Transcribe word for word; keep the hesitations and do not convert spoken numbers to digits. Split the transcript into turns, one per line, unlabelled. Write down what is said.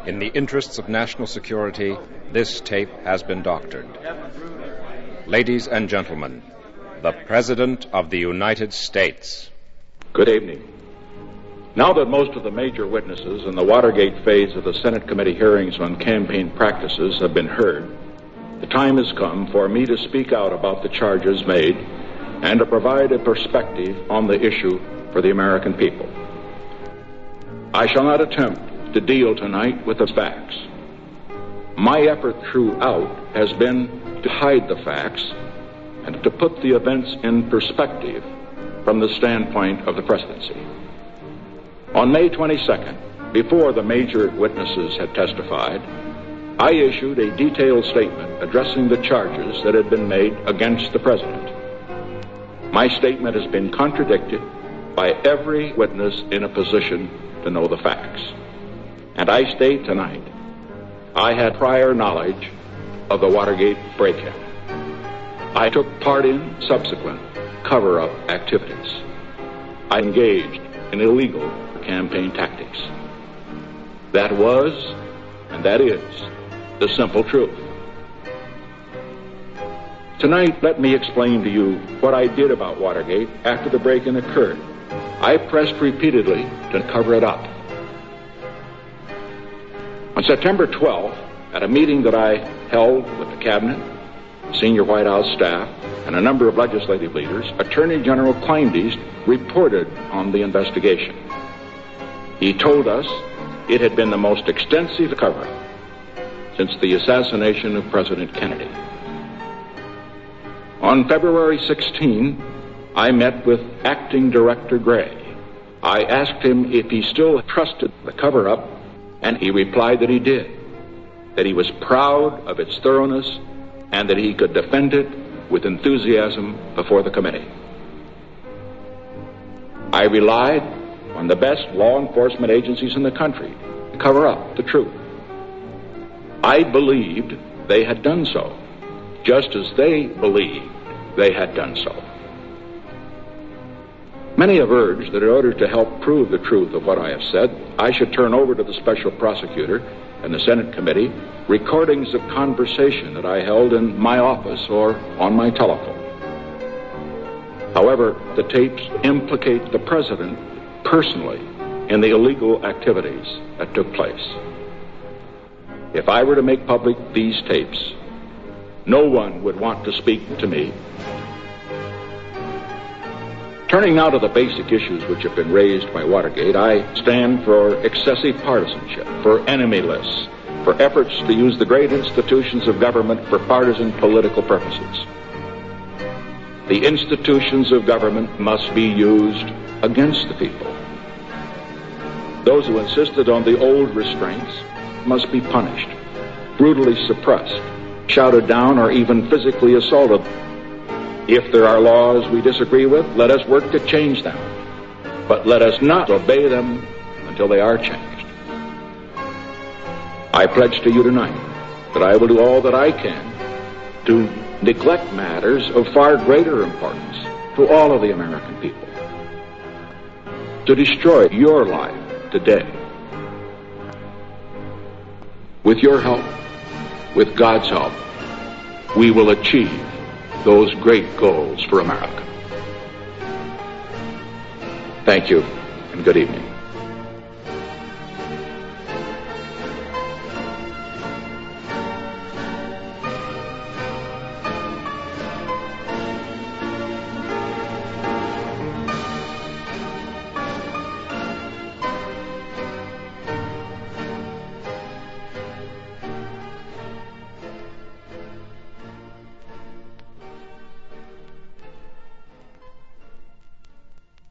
In the interests of national security, this tape has been doctored. Ladies and gentlemen, the President of the United States.
Good evening. Now that most of the major witnesses in the Watergate phase of the Senate committee hearings on campaign practices have been heard, the time has come for me to speak out about the charges made and to provide a perspective on the issue for the American people. I shall not attempt to deal tonight with the facts. My effort throughout has been to hide the facts and to put the events in perspective from the standpoint of the presidency. On May twenty-second, before the major witnesses had testified, I issued a detailed statement addressing the charges that had been made against the president. My statement has been contradicted by every witness in a position to know the facts. And I state tonight, I had prior knowledge of the Watergate break-in. I took part in subsequent cover-up activities. I engaged in illegal campaign tactics. That was, and that is, the simple truth. Tonight, let me explain to you what I did about Watergate after the break-in occurred. I pressed repeatedly to cover it up. On September twelfth, at a meeting that I held with the Cabinet, senior White House staff, and a number of legislative leaders, Attorney General Kleindienst reported on the investigation. He told us it had been the most extensive cover-up since the assassination of President Kennedy. On February sixteenth, I met with Acting Director Gray. I asked him if he still trusted the cover-up, and he replied that he did, that he was proud of its thoroughness, and that he could defend it with enthusiasm before the committee. I relied on the best law enforcement agencies in the country to cover up the truth. I believed they had done so, just as they believed they had done so. Many have urged that in order to help prove the truth of what I have said, I should turn over to the special prosecutor and the Senate committee recordings of conversation that I held in my office or on my telephone. However, the tapes implicate the president personally in the illegal activities that took place. If I were to make public these tapes, no one would want to speak to me. Turning now to the basic issues which have been raised by Watergate, I stand for excessive partisanship, for enemy lists, for efforts to use the great institutions of government for partisan political purposes. The institutions of government must be used against the people. Those who insisted on the old restraints must be punished, brutally suppressed, shouted down, or even physically assaulted. If there are laws we disagree with, let us work to change them. But let us not obey them until they are changed. I pledge to you tonight that I will do all that I can to neglect matters of far greater importance to all of the American people, to destroy your life today. With your help, with God's help, we will achieve those great goals for America. Thank you, and good evening.